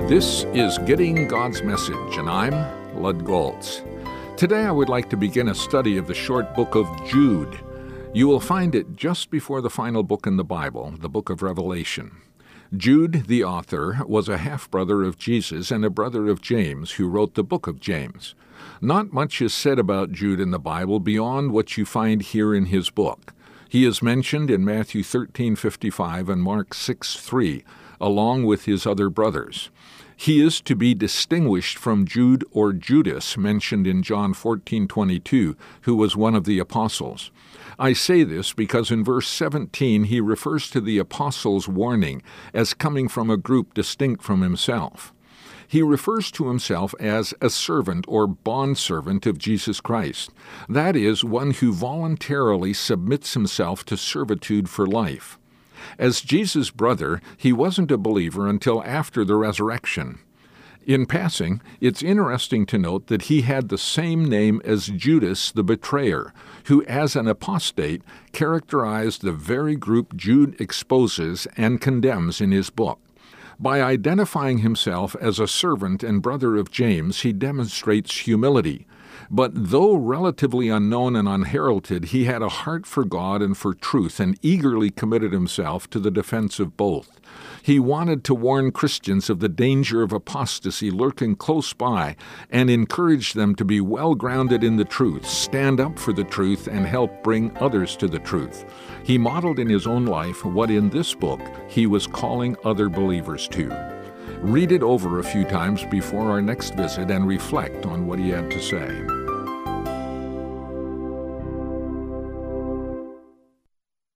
This is Getting God's Message, and I'm Lud Goltz. Today I would like to begin a study of the short book of Jude. You will find it just before the final book in the Bible, the book of Revelation. Jude, the author, was a half-brother of Jesus and a brother of James, who wrote the book of James. Not much is said about Jude in the Bible beyond what you find here in his book. He is mentioned in Matthew 13:55 and Mark 6:3, along with his other brothers. He is to be distinguished from Jude or Judas, mentioned in John 14:22, who was one of the apostles. I say this because in verse 17 he refers to the apostles' warning as coming from a group distinct from himself. He refers to himself as a servant or bondservant of Jesus Christ. That is, one who voluntarily submits himself to servitude for life. As Jesus' brother, he wasn't a believer until after the resurrection. In passing, it's interesting to note that he had the same name as Judas the betrayer, who as an apostate characterized the very group Jude exposes and condemns in his book. By identifying himself as a servant and brother of James, he demonstrates humility. But though relatively unknown and unheralded, he had a heart for God and for truth and eagerly committed himself to the defense of both. He wanted to warn Christians of the danger of apostasy lurking close by and encourage them to be well grounded in the truth, stand up for the truth, and help bring others to the truth. He modeled in his own life what in this book he was calling other believers to. Read it over a few times before our next visit and reflect on what he had to say.